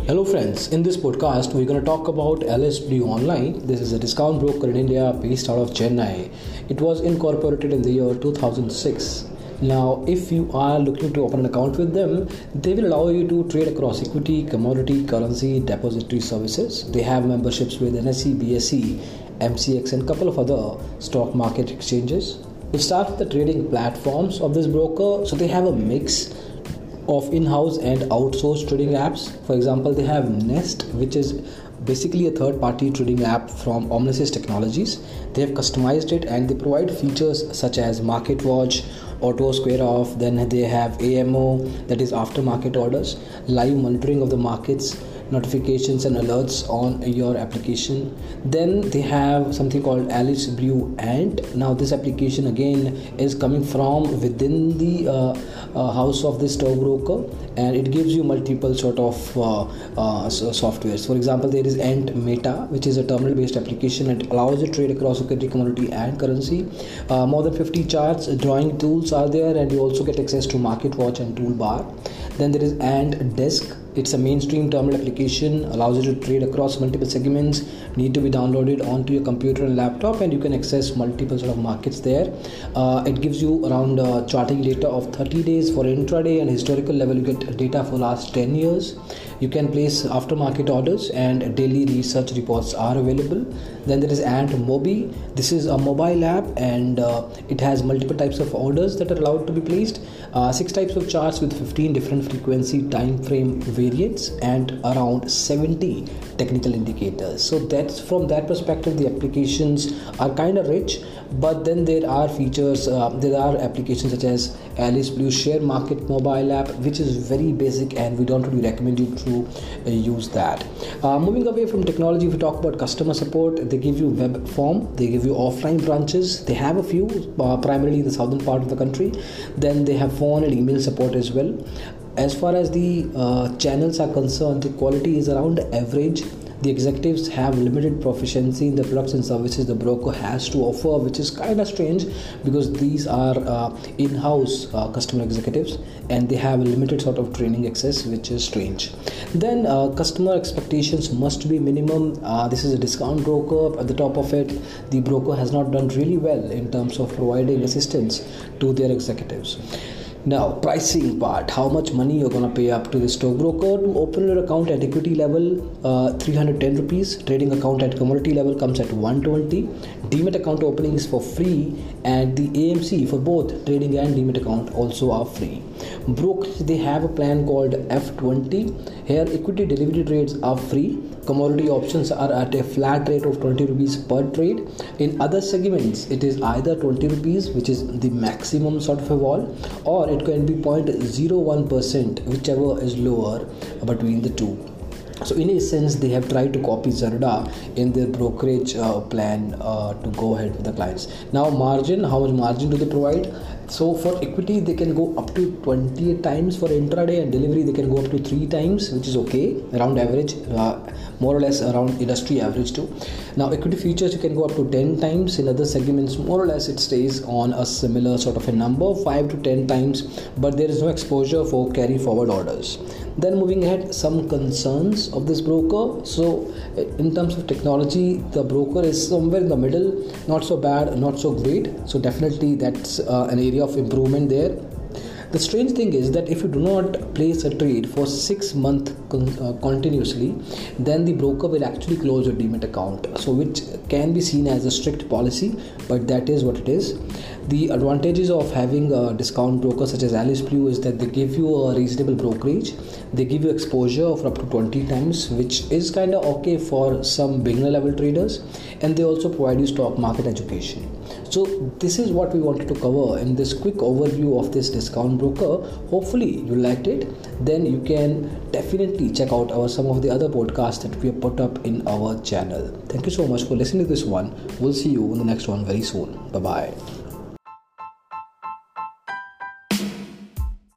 Hello friends, in this podcast we're going to talk about LSW Online. This is a discount broker in India based out of Chennai. It was incorporated in the year 2006. Now if you are looking to open an account with them, they will allow you to trade across equity, commodity, currency, depository services. They have memberships with NSE, BSE, MCX and a couple of other stock market exchanges. We'll start with the trading platforms of this broker. So they have a mix of in-house and outsourced trading apps. For example, they have Nest, which is basically a third-party trading app from Omnisys Technologies. They have customized it and they provide features such as Market Watch, Auto Square Off. Then they have AMO, that is aftermarket orders, live monitoring of the markets, notifications and alerts on your application. Then they have something called Alice Blue Ant. Now this application again is coming from within the house of this stockbroker, and it gives you multiple sort of softwares. For example, there is Ant Meta, which is a terminal based application and allows you to trade across equity, commodity and currency. More than 50 charts, drawing tools are there, and you also get access to Market Watch and Toolbar. Then there is Ant Desk. It's a mainstream terminal application, allows you to trade across multiple segments, need to be downloaded onto your computer and laptop, and you can access multiple sort of markets there. It gives you around charting data of 30 days for intraday, and historical level you get data for last 10 years. You can place aftermarket orders and daily research reports are available. Then there is Ant Mobi. This is a mobile app and it has multiple types of orders that are allowed to be placed. 6 types of charts with 15 different frequency time frame variants and around 70 technical indicators. So that's from that perspective, the applications are kind of rich. But then there are features, there are applications such as Alice Blue Share Market mobile app, which is very basic and we don't really recommend you to use that. Moving away from technology, if we talk about customer support, they give you web form, they give you offline branches. They have a few, primarily in the southern part of the country. Then they have phone and email support as well. As far as the channels are concerned, the quality is around average. The executives have limited proficiency in the products and services the broker has to offer, which is kind of strange because these are in-house customer executives and they have a limited sort of training access, which is strange. Then customer expectations must be minimum. This is a discount broker. At the top of it, the broker has not done really well in terms of providing assistance to their executives. Now, pricing part, how much money you're going to pay up to the stockbroker to open your account at equity level, 310 rupees. Trading account at commodity level comes at 120. Demat account opening is for free, and the AMC for both trading and Demat account also are free. Brokerage, they have a plan called F20. Here, equity delivery trades are free. Commodity options are at a flat rate of 20 rupees per trade. In other segments, it is either 20 rupees, which is the maximum sort of a wall, or it can be 0.01%, whichever is lower between the two. So in a sense, they have tried to copy Zerodha in their brokerage plan to go ahead with the clients. Now margin, how much margin do they provide? So for equity, they can go up to 28 times. For intraday and delivery, they can go up to 3 times, which is okay, around average, more or less around industry average too. Now equity futures, you can go up to 10 times. In other segments, more or less it stays on a similar sort of a number, 5 to 10 times, but there is no exposure for carry forward orders. Then moving ahead, some concerns of this broker. So in terms of technology, the broker is somewhere in the middle, not so bad, not so great. So definitely that's an area of improvement there. The strange thing is that if you do not place a trade for 6 months continuously, then the broker will actually close your Demat account. So which can be seen as a strict policy, but that is what it is. The advantages of having a discount broker such as Alice Blue is that they give you a reasonable brokerage. They give you exposure of up to 20 times, which is kind of okay for some beginner level traders, and they also provide you stock market education. So this is what we wanted to cover in this quick overview of this discount broker. Hopefully you liked it. Then you can definitely check out some of the other podcasts that we have put up in our channel. Thank you so much for listening to this one. We'll see you in the next one very soon. Bye bye.